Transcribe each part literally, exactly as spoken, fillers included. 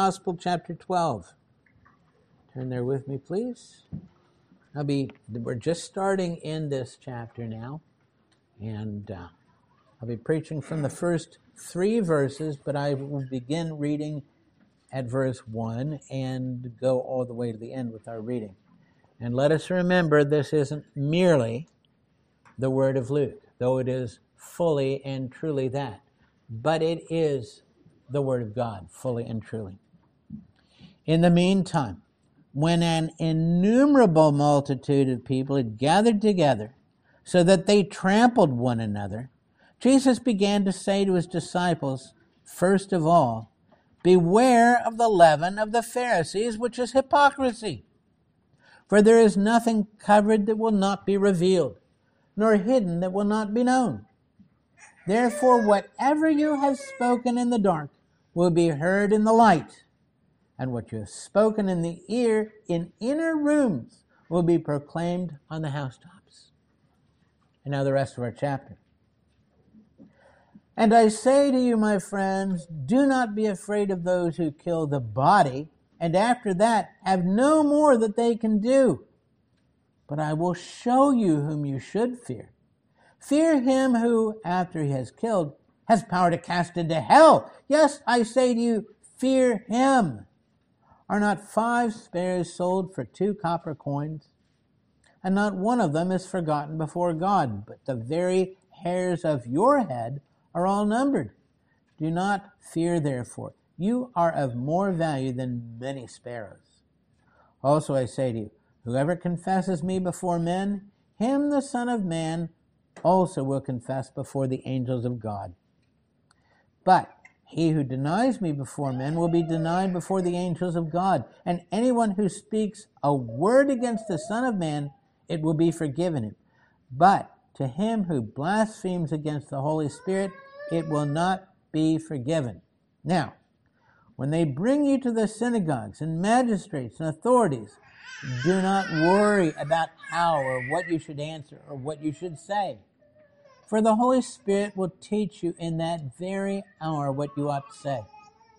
Gospel, chapter twelve. Turn there with me, please. I'll be, we're just starting in this chapter now, and uh, I'll be preaching from the first three verses, but I will begin reading at verse one and go all the way to the end with our reading. And let us remember, this isn't merely the word of Luke, though it is fully and truly that, but it is the word of God, fully and truly. In the meantime, when an innumerable multitude of people had gathered together so that they trampled one another, Jesus began to say to his disciples, first of all, beware of the leaven of the Pharisees, which is hypocrisy. For there is nothing covered that will not be revealed, nor hidden that will not be known. Therefore, whatever you have spoken in the dark will be heard in the light, and what you have spoken in the ear in inner rooms will be proclaimed on the housetops. And now the rest of our chapter. And I say to you, my friends, do not be afraid of those who kill the body, and after that have no more that they can do. But I will show you whom you should fear. Fear him who, after he has killed, has power to cast into hell. Yes, I say to you, fear him. Are not five sparrows sold for two copper coins? And not one of them is forgotten before God, but the very hairs of your head are all numbered. Do not fear, therefore. You are of more value than many sparrows. Also I say to you, whoever confesses me before men, him the Son of Man also will confess before the angels of God. But he who denies me before men will be denied before the angels of God. And anyone who speaks a word against the Son of Man, it will be forgiven him. But to him who blasphemes against the Holy Spirit, it will not be forgiven. Now, when they bring you to the synagogues and magistrates and authorities, do not worry about how or what you should answer or what you should say. For the Holy Spirit will teach you in that very hour what you ought to say.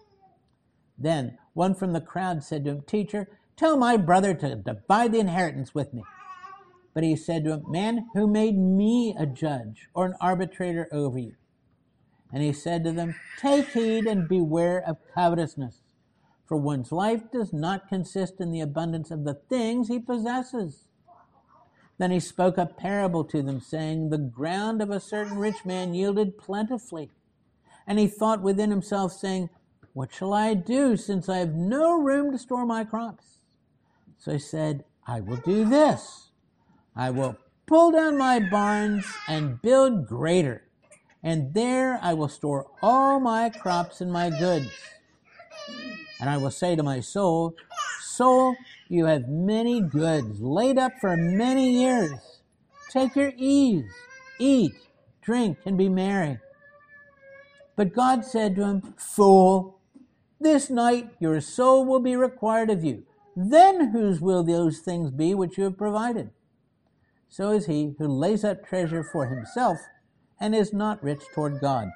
Then one from the crowd said to him, Teacher, tell my brother to divide the inheritance with me. But he said to him, Man, who made me a judge or an arbitrator over you? And he said to them, Take heed and beware of covetousness, for one's life does not consist in the abundance of the things he possesses. Then he spoke a parable to them, saying, The ground of a certain rich man yielded plentifully. And he thought within himself, saying, What shall I do, since I have no room to store my crops? So he said, I will do this. I will pull down my barns and build greater, and there I will store all my crops and my goods. And I will say to my soul, Soul, you have many goods laid up for many years. Take your ease, eat, drink, and be merry. But God said to him, Fool, this night your soul will be required of you. Then whose will those things be which you have provided? So is he who lays up treasure for himself and is not rich toward God.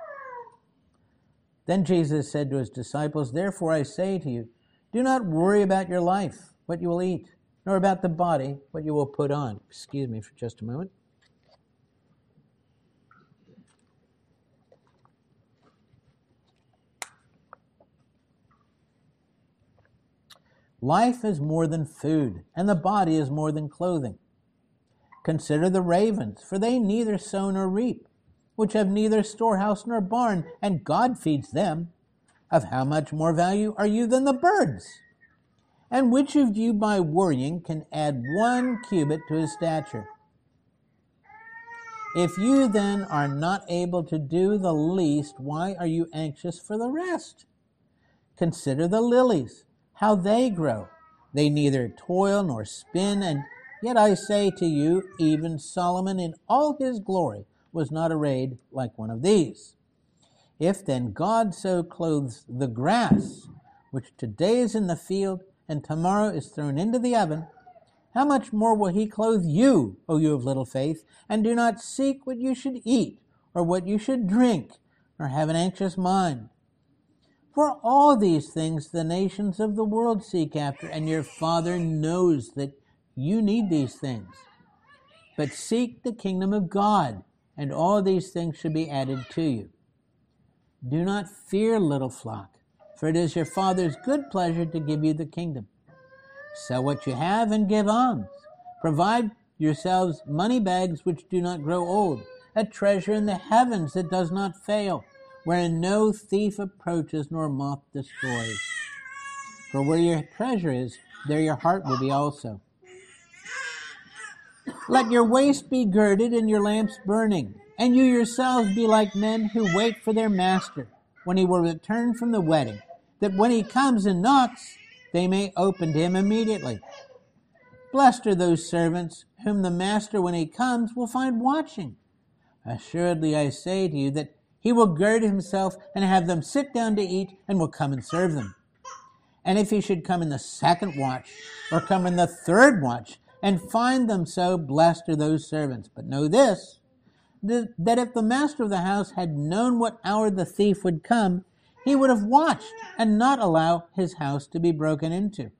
Then Jesus said to his disciples, Therefore I say to you, do not worry about your life, what you will eat, nor about the body, what you will put on. Excuse me for just a moment. Life is more than food, and the body is more than clothing. Consider the ravens, for they neither sow nor reap, which have neither storehouse nor barn, and God feeds them. Of how much more value are you than the birds? And which of you by worrying can add one cubit to his stature? If you then are not able to do the least, why are you anxious for the rest? Consider the lilies, how they grow. They neither toil nor spin, and yet I say to you, even Solomon in all his glory was not arrayed like one of these. If then God so clothes the grass, which today is in the field and tomorrow is thrown into the oven, how much more will he clothe you, O you of little faith? And do not seek what you should eat or what you should drink, nor have an anxious mind. For all these things the nations of the world seek after, and your Father knows that you need these things. But seek the kingdom of God, and all these things should be added to you. Do not fear, little flock, for it is your Father's good pleasure to give you the kingdom. Sell what you have and give alms. Provide yourselves money bags which do not grow old, a treasure in the heavens that does not fail, wherein no thief approaches nor moth destroys. For where your treasure is, there your heart will be also. Let your waist be girded and your lamps burning, and you yourselves be like men who wait for their master, when he will return from the wedding, that when he comes and knocks, they may open to him immediately. Blessed are those servants whom the master, when he comes, will find watching. Assuredly I say to you that he will gird himself and have them sit down to eat, and will come and serve them. And if he should come in the second watch, or come in the third watch, and find them so, blessed are those servants. But know this, that if the master of the house had known what hour the thief would come, he would have watched and not allow his house to be broken into.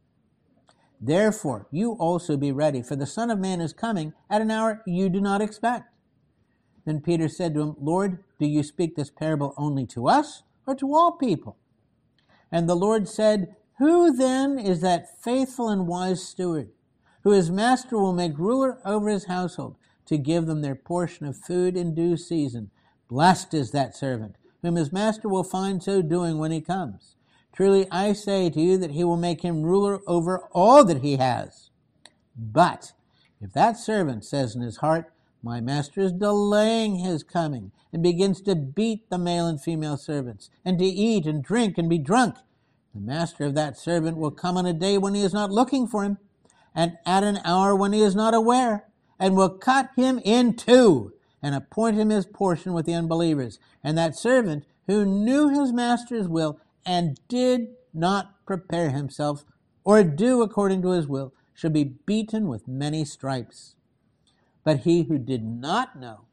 Therefore, you also be ready, for the Son of Man is coming at an hour you do not expect. Then Peter said to him, Lord, do you speak this parable only to us, or to all people? And the Lord said, Who then is that faithful and wise steward, who his master will make ruler over his household, to give them their portion of food in due season? Blessed is that servant, whom his master will find so doing when he comes. Truly I say to you that he will make him ruler over all that he has. But if that servant says in his heart, My master is delaying his coming, and begins to beat the male and female servants, and to eat and drink and be drunk, the master of that servant will come on a day when he is not looking for him, and at an hour when he is not aware, and will cut him in two, and appoint him his portion with the unbelievers. And that servant who knew his master's will, and did not prepare himself, or do according to his will, shall be beaten with many stripes. But he who did not know,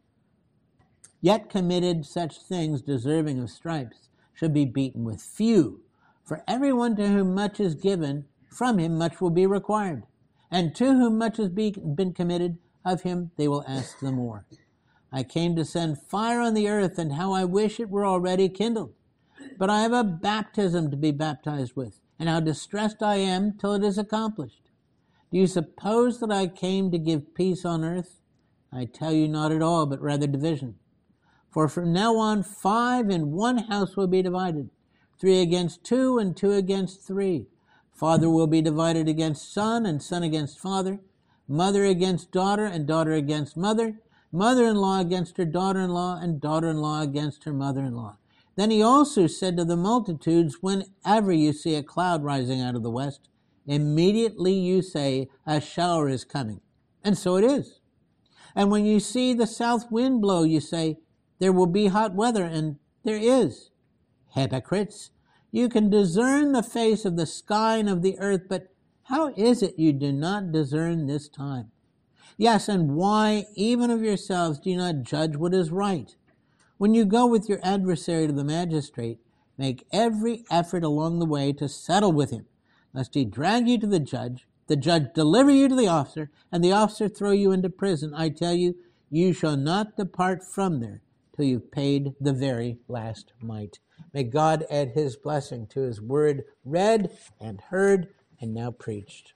yet committed such things deserving of stripes, shall be beaten with few. For everyone to whom much is given, from him much will be required. And to whom much has been committed, of him they will ask the more. I came to send fire on the earth, and how I wish it were already kindled. But I have a baptism to be baptized with, and how distressed I am till it is accomplished. Do you suppose that I came to give peace on earth? I tell you, not at all, but rather division. For from now on five in one house will be divided, three against two, and two against three. Father will be divided against son, and son against father, mother against daughter, and daughter against mother, mother-in-law against her daughter-in-law, and daughter-in-law against her mother-in-law. Then he also said to the multitudes, Whenever you see a cloud rising out of the west, immediately you say, A shower is coming. And so it is. And when you see the south wind blow, you say, There will be hot weather, and there is. Hypocrites, you can discern the face of the sky and of the earth, but how is it you do not discern this time? Yes, and why, even of yourselves, do you not judge what is right? When you go with your adversary to the magistrate, make every effort along the way to settle with him, lest he drag you to the judge, the judge deliver you to the officer, and the officer throw you into prison. I tell you, you shall not depart from there till you've paid the very last mite. May God add his blessing to his word read and heard and now preached.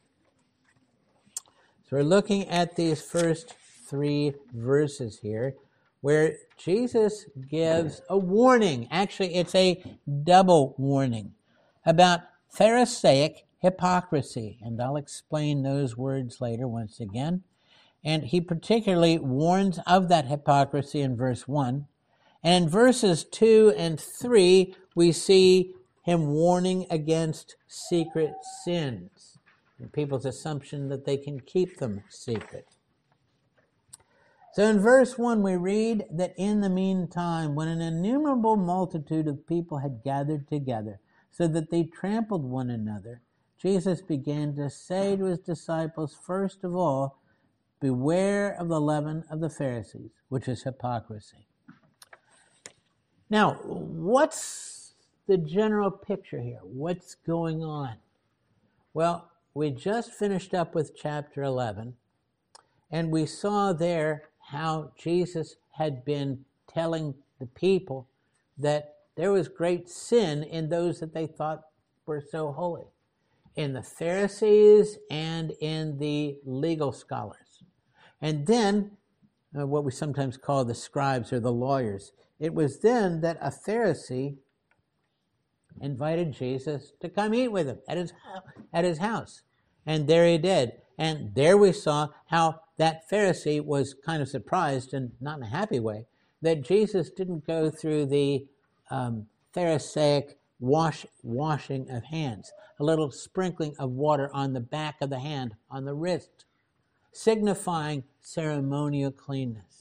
So we're looking at these first three verses here, where Jesus gives a warning. Actually, it's a double warning about Pharisaic hypocrisy. And I'll explain those words later once again. And he particularly warns of that hypocrisy in verse one. And in verses two and three, we see him warning against secret sins and people's assumption that they can keep them secret. So in verse one, we read that in the meantime, when an innumerable multitude of people had gathered together, so that they trampled one another, Jesus began to say to his disciples, first of all, beware of the leaven of the Pharisees, which is hypocrisy. Now, what's the general picture here? What's going on? Well, we just finished up with chapter eleven, and we saw there how Jesus had been telling the people that there was great sin in those that they thought were so holy, in the Pharisees and in the legal scholars. And then, uh, what we sometimes call the scribes or the lawyers, it was then that a Pharisee invited Jesus to come eat with him at his, at his house. And there he did. And there we saw how that Pharisee was kind of surprised, and not in a happy way, that Jesus didn't go through the um, Pharisaic wash, washing of hands, a little sprinkling of water on the back of the hand, on the wrist, signifying ceremonial cleanness.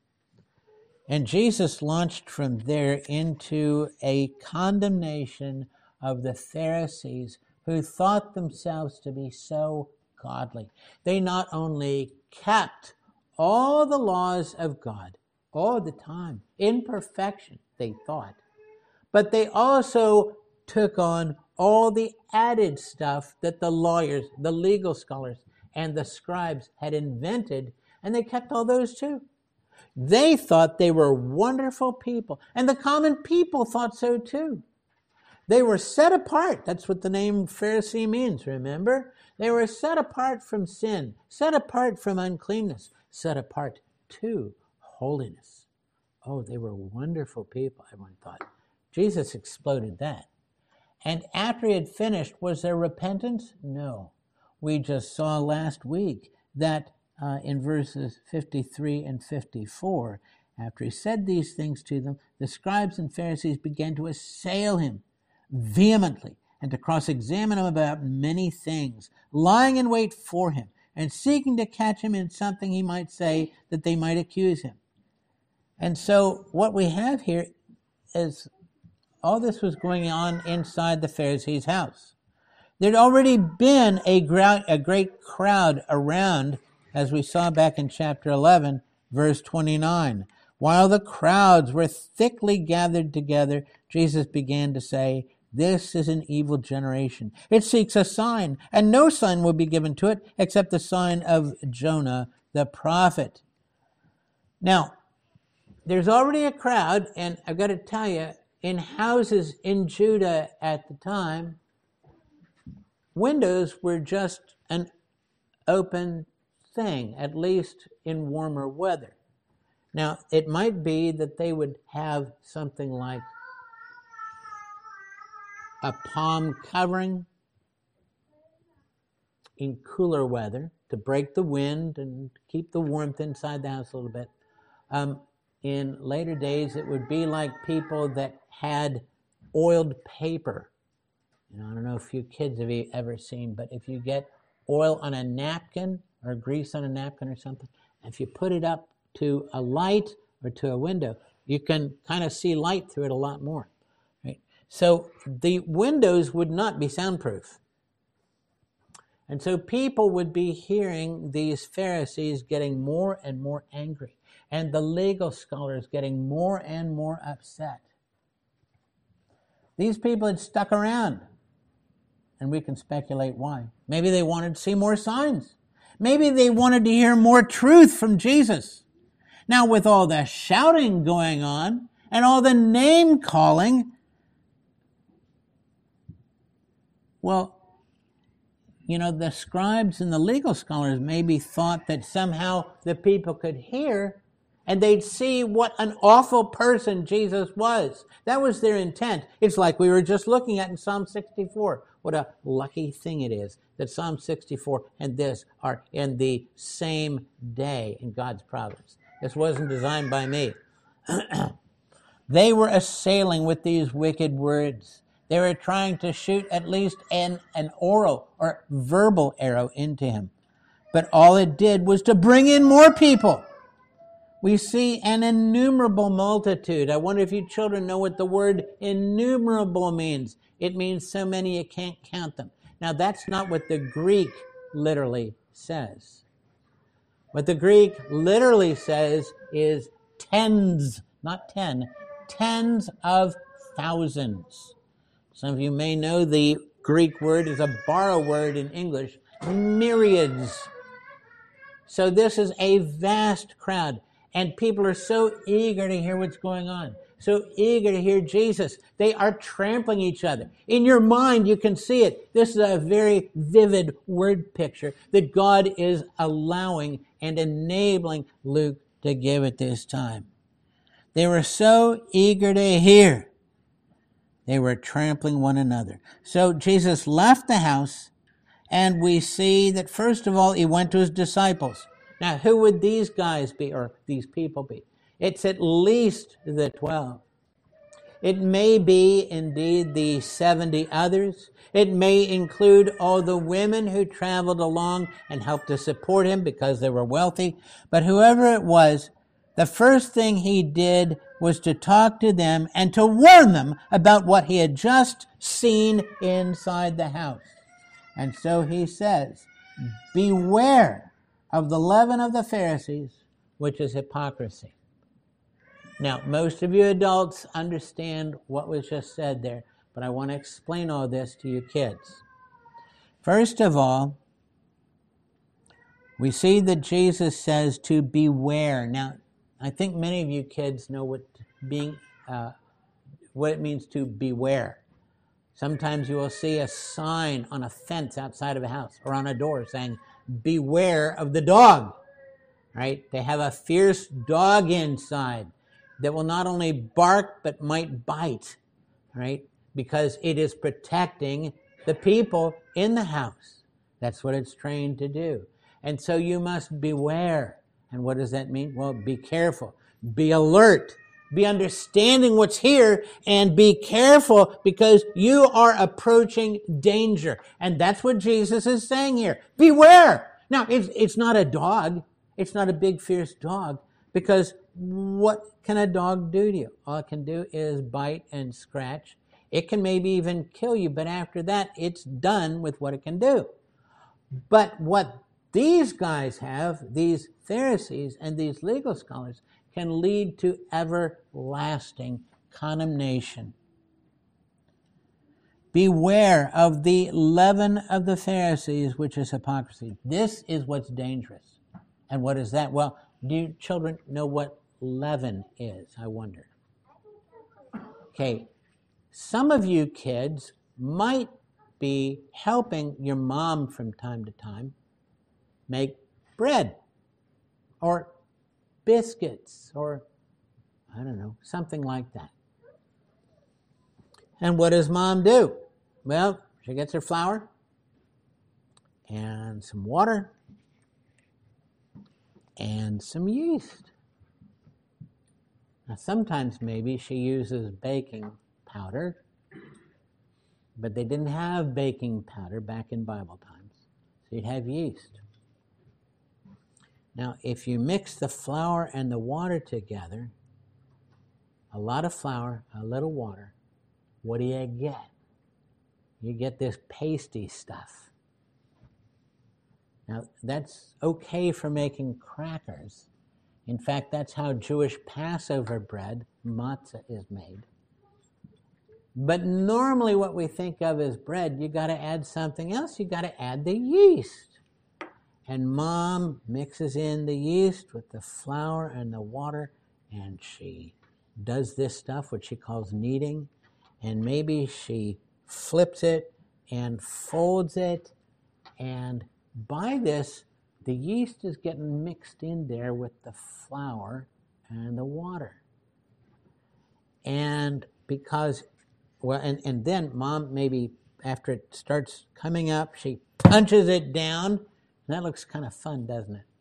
And Jesus launched from there into a condemnation of the Pharisees who thought themselves to be so godly. They not only kept all the laws of God all the time, in perfection, they thought, but they also took on all the added stuff that the lawyers, the legal scholars, and the scribes had invented, and they kept all those too. They thought they were wonderful people, and the common people thought so too. They were set apart. That's what the name Pharisee means, remember? They were set apart from sin, set apart from uncleanness, set apart to holiness. Oh, they were wonderful people, everyone thought. Jesus exploded that. And after he had finished, was there repentance? No. We just saw last week that uh, in verses fifty-three and fifty-four, after he said these things to them, the scribes and Pharisees began to assail him vehemently and to cross-examine him about many things, lying in wait for him and seeking to catch him in something he might say that they might accuse him. And so what we have here is all this was going on inside the Pharisees' house. There'd already been a, gra- a great crowd around, as we saw back in chapter eleven, verse twenty-nine. While the crowds were thickly gathered together, Jesus began to say, "This is an evil generation. It seeks a sign, and no sign will be given to it except the sign of Jonah the prophet." Now, there's already a crowd, and I've got to tell you, in houses in Judah at the time, windows were just an open thing, at least in warmer weather. Now, it might be that they would have something like a palm covering in cooler weather to break the wind and keep the warmth inside the house a little bit. Um, in later days, it would be like people that had oiled paper. You know, I don't know if you kids have ever seen, but if you get oil on a napkin or grease on a napkin or something, if you put it up to a light or to a window, you can kind of see light through it a lot more. Right? So the windows would not be soundproof. And so people would be hearing these Pharisees getting more and more angry, and the legal scholars getting more and more upset. These people had stuck around, and we can speculate why. Maybe they wanted to see more signs. Maybe they wanted to hear more truth from Jesus. Now, with all the shouting going on and all the name calling, well, you know, the scribes and the legal scholars maybe thought that somehow the people could hear and they'd see what an awful person Jesus was. That was their intent. It's like we were just looking at in Psalm sixty-four. What a lucky thing it is that Psalm sixty-four and this are in the same day in God's providence. This wasn't designed by me. They were assailing with these wicked words. They were trying to shoot at least an, an oral or verbal arrow into him. But all it did was to bring in more people. We see an innumerable multitude. I wonder if you children know what the word innumerable means. It means so many you can't count them. Now, that's not what the Greek literally says. What the Greek literally says is tens, not ten, tens of thousands. Some of you may know the Greek word is a borrowed word in English, myriads. So this is a vast crowd, and people are so eager to hear what's going on, so eager to hear Jesus. They are trampling each other. In your mind, you can see it. This is a very vivid word picture that God is allowing and enabling Luke to give at this time. They were so eager to hear. They were trampling one another. So Jesus left the house, and we see that first of all, he went to his disciples. Now, who would these guys be, or these people be? It's at least the twelve. It may be indeed the seventy others. It may include all the women who traveled along and helped to support him because they were wealthy. But whoever it was, the first thing he did was to talk to them and to warn them about what he had just seen inside the house. And so he says, beware of the leaven of the Pharisees, which is hypocrisy. Now, most of you adults understand what was just said there, but I want to explain all this to you kids. First of all, we see that Jesus says to beware. Now, I think many of you kids know what being, uh, what it means to beware. Sometimes you will see a sign on a fence outside of a house or on a door saying, beware of the dog, right? They have a fierce dog inside that will not only bark but might bite, right? Because it is protecting the people in the house. That's what it's trained to do. And so you must beware. And what does that mean? Well, be careful, be alert, be understanding what's here, and be careful because you are approaching danger. And that's what Jesus is saying here. Beware. Now, it's, it's not a dog. It's not a big, fierce dog, because what can a dog do to you? All it can do is bite and scratch. It can maybe even kill you, but after that, it's done with what it can do. But what these guys have, these Pharisees and these legal scholars, can lead to everlasting condemnation. Beware of the leaven of the Pharisees, which is hypocrisy. This is what's dangerous. And what is that? Well, do you children know what leaven is, I wonder? Okay, some of you kids might be helping your mom from time to time make bread or biscuits or, I don't know, something like that. And what does mom do? Well, she gets her flour and some water and some yeast. Now, sometimes maybe she uses baking powder, but they didn't have baking powder back in Bible times, so you'd have yeast. Now, if you mix the flour and the water together, a lot of flour, a little water, what do you get? You get this pasty stuff. Now, that's okay for making crackers. In fact, that's how Jewish Passover bread, matzah, is made. But normally what we think of as bread, you got to add something else. You got to add the yeast. And mom mixes in the yeast with the flour and the water, and she does this stuff, which she calls kneading, and maybe she flips it and folds it, and by this, the yeast is getting mixed in there with the flour and the water. And because, well, and, and then mom maybe, after it starts coming up, she punches it down. That looks kind of fun, doesn't it?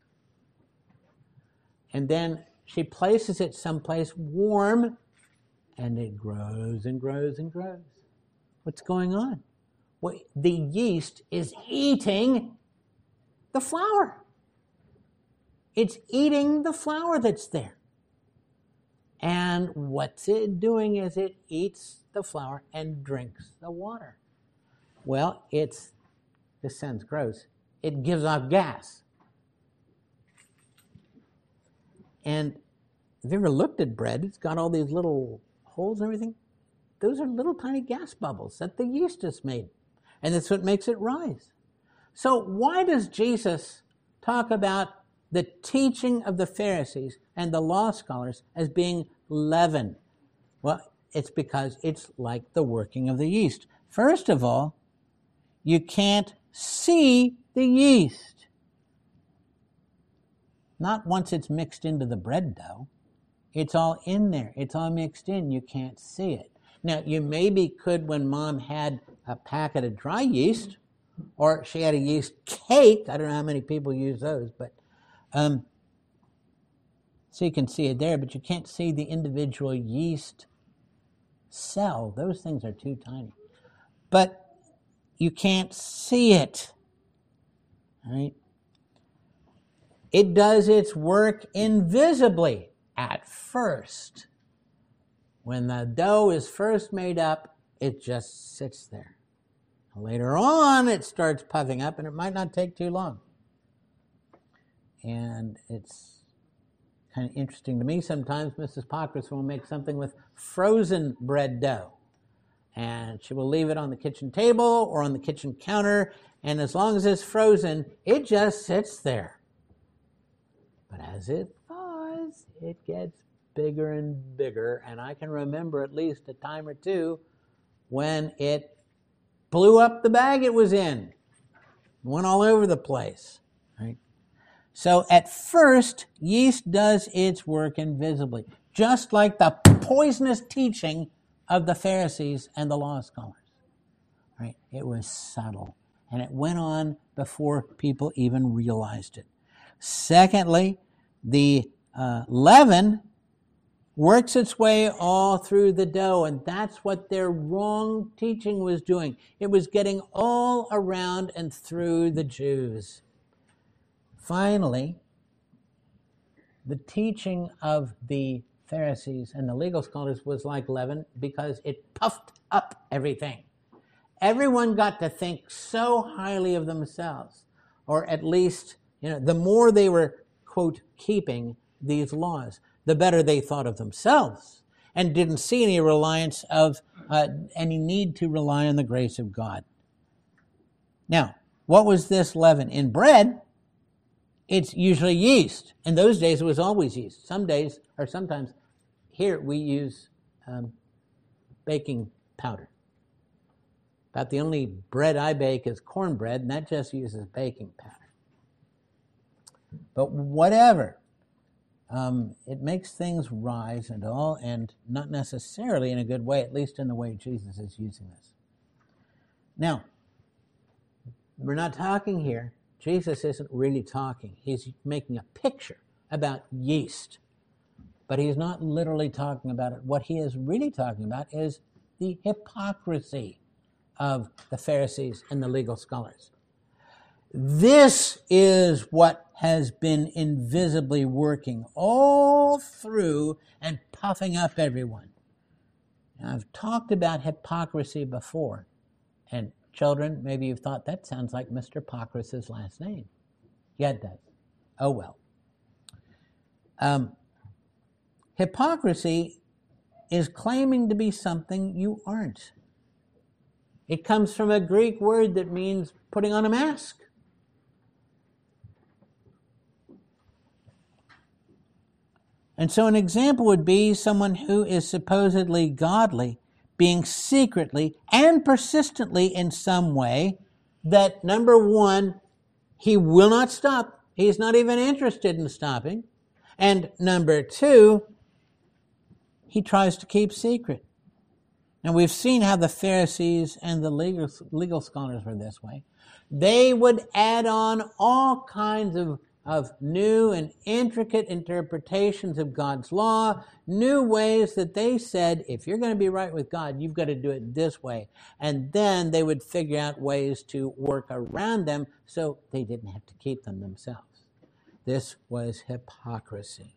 And then she places it someplace warm, and it grows and grows and grows. What's going on? Well, the yeast is eating the flour. It's eating the flour that's there. And what's it doing is it eats the flour and drinks the water. Well, it's, this sounds gross, it gives off gas. And have you ever looked at bread? It's got all these little holes and everything. those are little tiny gas bubbles that the yeast is made. And that's what makes it rise. So why does Jesus talk about the teaching of the Pharisees and the law scholars as being leaven? Well, it's because it's like the working of the yeast. First of all, you can't see the yeast. Not once it's mixed into the bread dough. It's all in there. It's all mixed in. You can't see it. Now, you maybe could when Mom had a packet of dry yeast, or she had a yeast cake. I don't know how many people use those, but um, so you can see it there, but you can't see the individual yeast cell. Those things are too tiny. But you can't see it. Right? It does its work invisibly at first. When the dough is first made up, it just sits there. Later on, it starts puffing up, and it might not take too long. And it's kind of interesting to me. Sometimes Missus Pockrass will make something with frozen bread dough. And she will leave it on the kitchen table or on the kitchen counter, and as long as it's frozen, it just sits there. But as it thaws, it gets bigger and bigger, and I can remember at least a time or two when it blew up the bag it was in, went all over the place, right? So at first, yeast does its work invisibly, just like the poisonous teaching of the Pharisees and the law scholars, right? It was subtle, and it went on before people even realized it. Secondly, the uh, leaven works its way all through the dough, and that's what their wrong teaching was doing. It was getting all around and through the Jews. Finally, the teaching of the Pharisees and the legal scholars was like leaven because it puffed up everything. Everyone got to think so highly of themselves, or at least, you know, the more they were, quote, keeping these laws, the better they thought of themselves, and didn't see any reliance of, uh, any need to rely on the grace of God. Now, what was this leaven? In bread, it's usually yeast. In those days, it was always yeast. Some days, or sometimes, here we use um, baking powder. About the only bread I bake is cornbread, and that just uses baking powder. But whatever. Um, it makes things rise and all, and not necessarily in a good way, at least in the way Jesus is using this. Now, we're not talking here. Jesus isn't really talking. He's making a picture about yeast, but he's not literally talking about it. What he is really talking about is the hypocrisy of the Pharisees and the legal scholars. This is what has been invisibly working all through and puffing up everyone. Now, I've talked about hypocrisy before, and children, maybe you've thought that sounds like Mister Pockrass's last name. Yeah, it does. Oh, well. Um, hypocrisy is claiming to be something you aren't. It comes from a Greek word that means putting on a mask. And so an example would be someone who is supposedly godly being secretly and persistently in some way that, number one, he will not stop. He's not even interested in stopping. And number two, he tries to keep secret. Now, we've seen how the Pharisees and the legal, legal scholars were this way. They would add on all kinds of of new and intricate interpretations of God's law, new ways that they said, if you're going to be right with God, you've got to do it this way. And then they would figure out ways to work around them so they didn't have to keep them themselves. This was hypocrisy.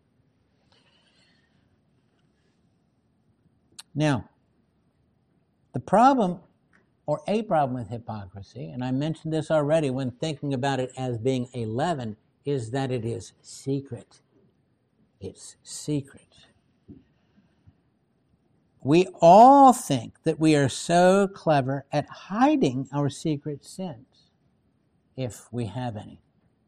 Now, the problem, or a problem with hypocrisy, and I mentioned this already when thinking about it as being a leaven, is that it is secret. It's secret. We all think that we are so clever at hiding our secret sins, if we have any.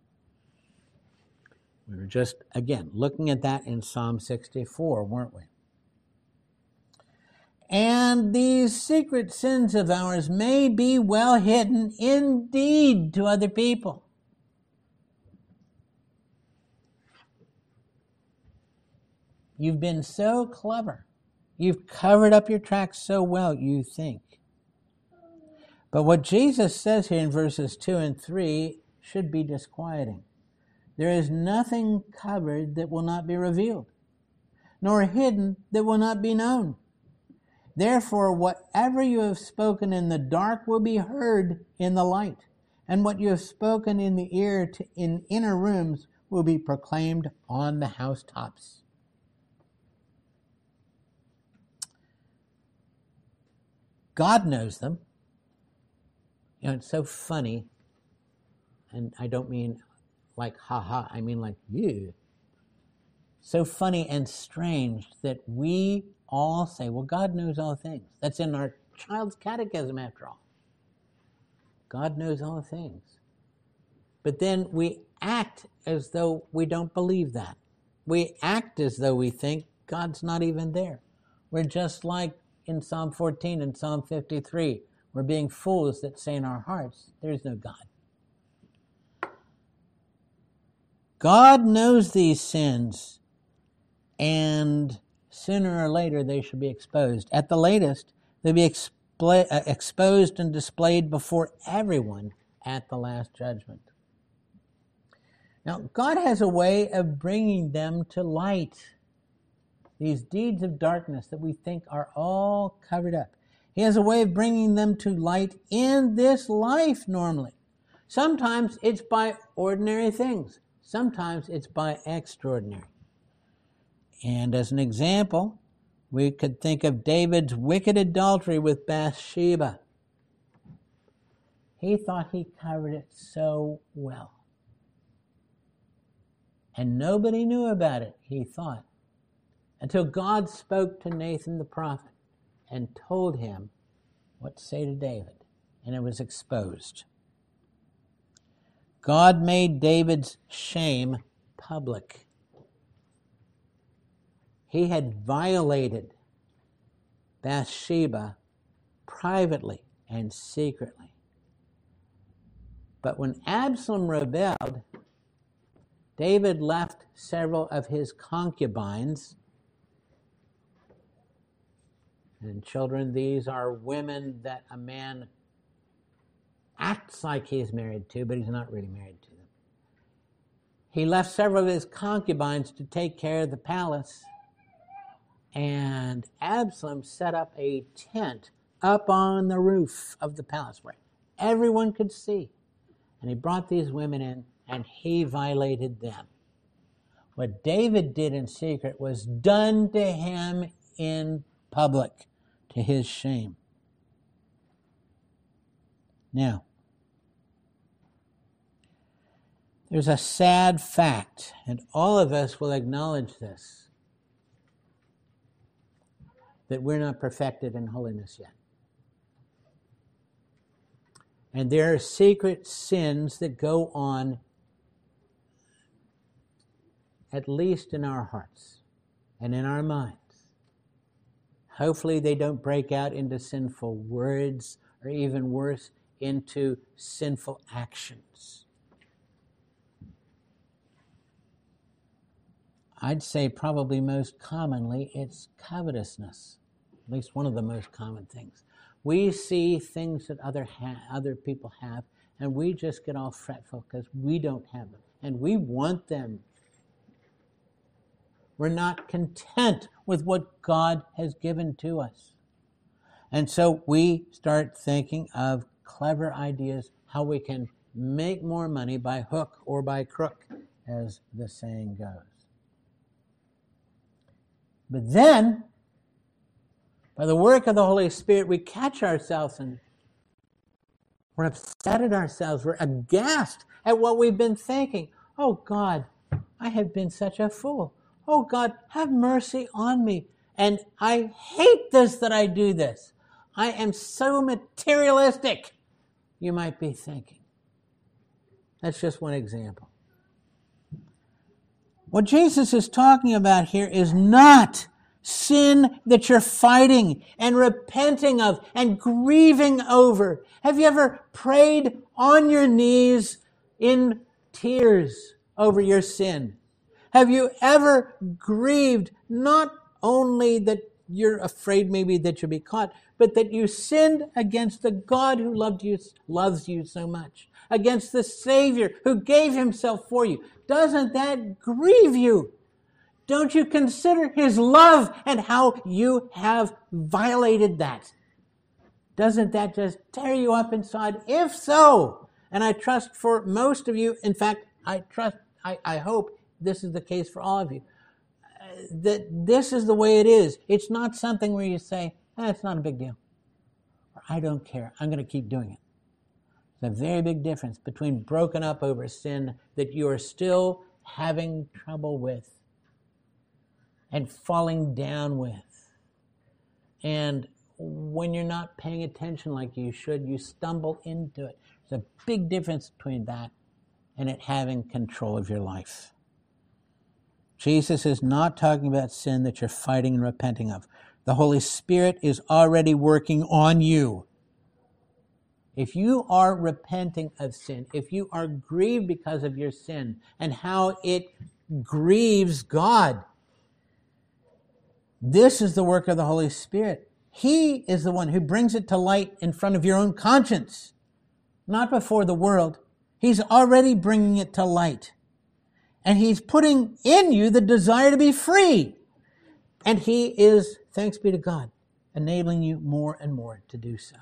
We were just, again, looking at that in Psalm sixty-four, weren't we? And these secret sins of ours may be well hidden indeed to other people. You've been so clever. You've covered up your tracks so well, you think. But what Jesus says here in verses two and three should be disquieting. There is nothing covered that will not be revealed, nor hidden that will not be known. Therefore, whatever you have spoken in the dark will be heard in the light, and what you have spoken in the ear to, in inner rooms will be proclaimed on the housetops. God knows them. You know, it's so funny, and I don't mean like ha-ha, I mean like you. So funny and strange that we all say, well, God knows all things. That's in our child's catechism, after all. God knows all things. But then we act as though we don't believe that. We act as though we think God's not even there. We're just like in Psalm fourteen and Psalm fifty-three. We're being fools that say in our hearts, there's no God. God knows these sins, and sooner or later they shall be exposed. At the latest, they'll be expl- uh, exposed and displayed before everyone at the last judgment. Now, God has a way of bringing them to light. These deeds of darkness that we think are all covered up. He has a way of bringing them to light in this life normally. Sometimes it's by ordinary things. Sometimes it's by extraordinary. And as an example, we could think of David's wicked adultery with Bathsheba. He thought he covered it so well. And nobody knew about it, he thought, until God spoke to Nathan the prophet and told him what to say to David, and it was exposed. God made David's shame public. He had violated Bathsheba privately and secretly. But when Absalom rebelled, David left several of his concubines. And children, these are women that a man acts like he's married to, but he's not really married to them. He left several of his concubines to take care of the palace. And Absalom set up a tent up on the roof of the palace where everyone could see. And he brought these women in, and he violated them. What David did in secret was done to him in public, to his shame. Now, there's a sad fact, and all of us will acknowledge this, that we're not perfected in holiness yet. And there are secret sins that go on, at least in our hearts and in our minds. Hopefully they don't break out into sinful words, or even worse, into sinful actions. I'd say probably most commonly it's covetousness, at least one of the most common things. We see things that other ha- other people have, and we just get all fretful because we don't have them, and we want them. We're not content with what God has given to us. And so we start thinking of clever ideas, how we can make more money by hook or by crook, as the saying goes. But then, by the work of the Holy Spirit, we catch ourselves and we're upset at ourselves. We're aghast at what we've been thinking. Oh God, I have been such a fool. Oh God, have mercy on me. And I hate this that I do this. I am so materialistic, you might be thinking. That's just one example. What Jesus is talking about here is not sin that you're fighting and repenting of and grieving over. Have you ever prayed on your knees in tears over your sin? Have you ever grieved not only that you're afraid maybe that you'll be caught, but that you sinned against the God who loved you, loves you so much, against the Savior who gave himself for you? Doesn't that grieve you? Don't you consider his love and how you have violated that? Doesn't that just tear you up inside? If so, and I trust for most of you, in fact, I trust, I, I hope this is the case for all of you, uh, that this is the way it is. It's not something where you say, eh, it's not a big deal, or I don't care, I'm going to keep doing it. There's a very big difference between broken up over sin that you are still having trouble with and falling down with. And when you're not paying attention like you should, you stumble into it. There's a big difference between that and it having control of your life. Jesus is not talking about sin that you're fighting and repenting of. The Holy Spirit is already working on you. If you are repenting of sin, if you are grieved because of your sin and how it grieves God, this is the work of the Holy Spirit. He is the one who brings it to light in front of your own conscience, not before the world. He's already bringing it to light. And he's putting in you the desire to be free. And he is, thanks be to God, enabling you more and more to do so.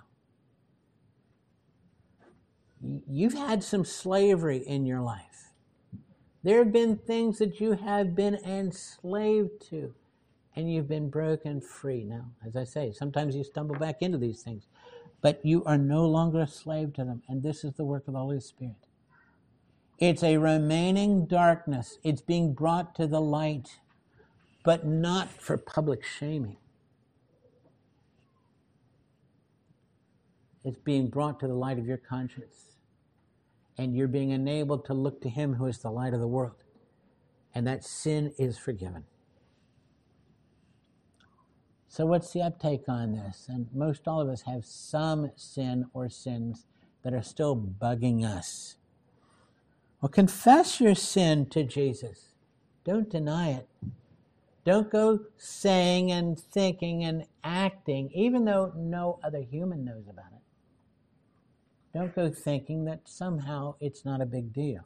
You've had some slavery in your life. There have been things that you have been enslaved to, and you've been broken free. Now, as I say, sometimes you stumble back into these things, but you are no longer a slave to them, and this is the work of the Holy Spirit. It's a remaining darkness. It's being brought to the light, but not for public shaming. It's being brought to the light of your conscience. And you're being enabled to look to him who is the light of the world. And that sin is forgiven. So what's the uptake on this? And most all of us have some sin or sins that are still bugging us. Well, confess your sin to Jesus. Don't deny it. Don't go saying and thinking and acting, even though no other human knows about it. Don't go thinking that somehow it's not a big deal.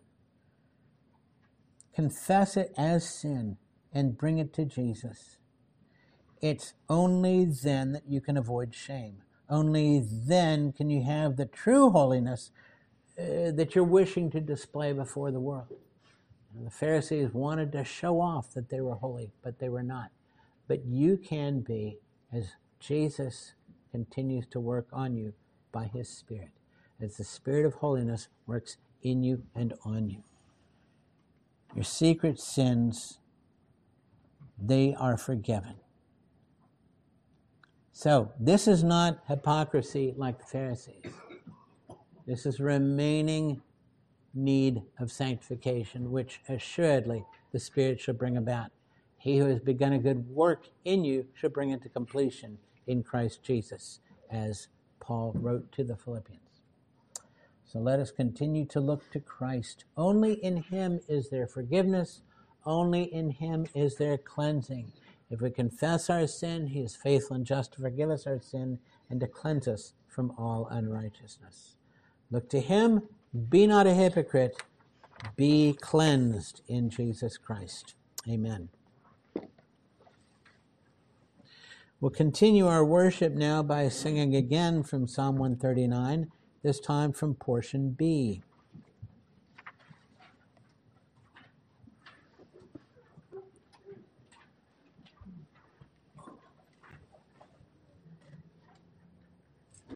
Confess it as sin and bring it to Jesus. It's only then that you can avoid shame. Only then can you have the true holiness uh, that you're wishing to display before the world. And the Pharisees wanted to show off that they were holy, but they were not. But you can be, as Jesus continues to work on you by his Spirit, as the Spirit of holiness works in you and on you. Your secret sins, they are forgiven. So, this is not hypocrisy like the Pharisees. This is remaining need of sanctification, which assuredly the Spirit shall bring about. He who has begun a good work in you shall bring it to completion in Christ Jesus, as Paul wrote to the Philippians. So let us continue to look to Christ. Only in him is there forgiveness. Only in him is there cleansing. If we confess our sin, he is faithful and just to forgive us our sin and to cleanse us from all unrighteousness. Look to him. Be not a hypocrite. Be cleansed in Jesus Christ. Amen. We'll continue our worship now by singing again from Psalm one thirty-nine, this time from portion B.